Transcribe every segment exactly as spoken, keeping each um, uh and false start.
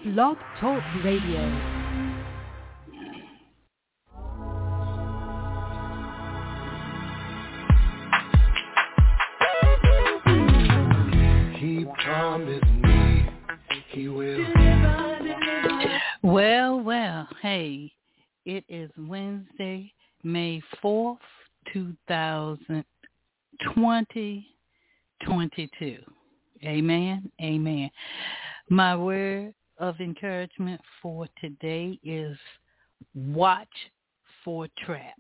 Blog Talk Radio. He promised me he will. Well, well, hey, it is Wednesday, May fourth, two thousand twenty, twenty-two. Amen, amen. My word of encouragement for today is watch for traps.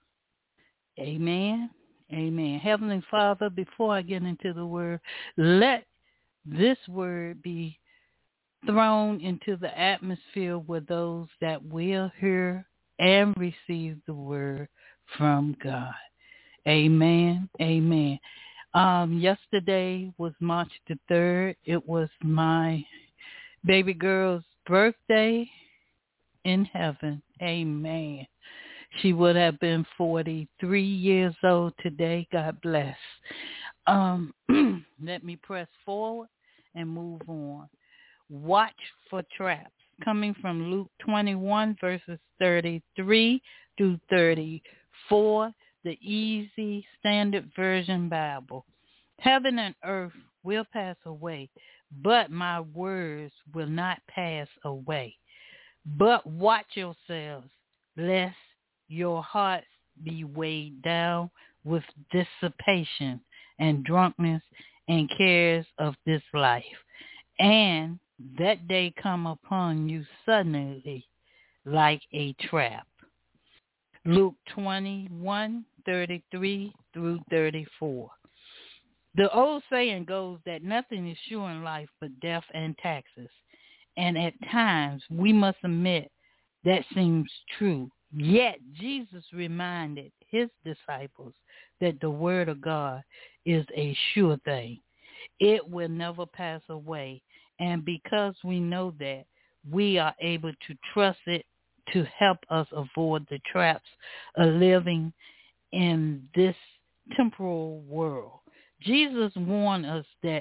Amen, amen. Heavenly Father, before I get into the word, let this word be thrown into the atmosphere with those that will hear and receive the word from God. Amen. Amen. Um, yesterday was March the third. It was my baby girl's birthday in heaven. Amen. She would have been forty-three years old today. God bless. Um, let me press forward and move on. Watch for traps. Coming from Luke twenty-one, verses thirty-three through thirty-four, the Easy Standard Version Bible. Heaven and earth will pass away, but my words will not pass away. But watch yourselves, lest your hearts be weighed down with dissipation and drunkenness and cares of this life. And that day come upon you suddenly like a trap. Luke twenty-one, thirty-three through thirty-four. The old saying goes that nothing is sure in life but death and taxes. And at times we must admit that seems true. Yet Jesus reminded his disciples that the word of God is a sure thing. It will never pass away. And because we know that, we are able to trust it to help us avoid the traps of living in this temporal world. Jesus warned us that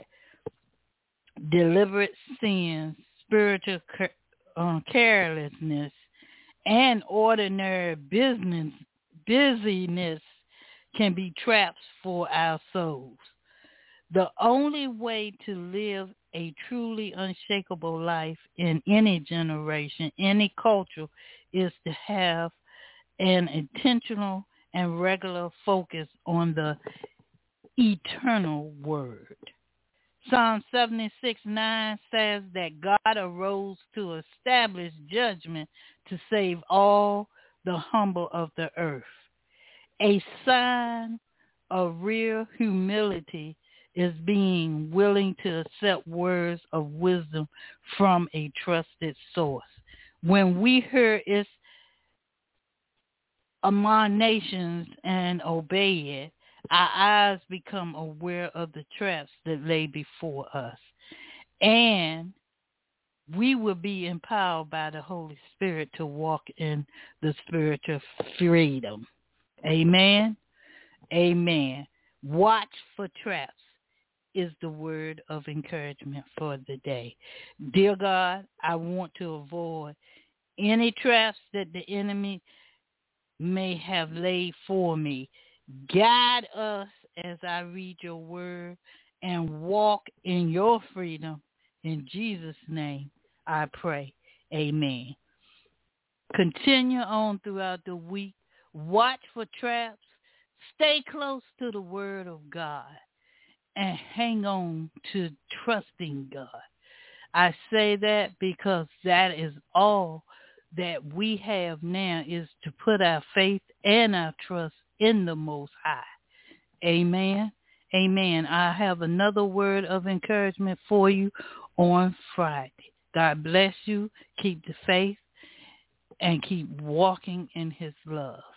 deliberate sins, spiritual uh, carelessness, and ordinary business busyness can be traps for our souls. The only way to live a truly unshakable life in any generation, any culture, is to have an intentional and regular focus on the eternal word. Psalm seventy-six nine says that God arose to establish judgment to save all the humble of the earth. A sign of real humility is being willing to accept words of wisdom from a trusted source. When we hear its admonitions and obey it, our eyes become aware of the traps that lay before us. And we will be empowered by the Holy Spirit to walk in the spiritual freedom. Amen. Amen. Watch for traps is the word of encouragement for the day. Dear God, I want to avoid any traps that the enemy may have laid for me. Guide us as I read your word and walk in your freedom. In Jesus' name, I pray. Amen. Continue on throughout the week. Watch for traps. Stay close to the word of God and hang on to trusting God. I say that because that is all that we have now, is to put our faith and our trust in the Most High. Amen. Amen. I have another word of encouragement for you on Friday. God bless you. Keep the faith and keep walking in his love.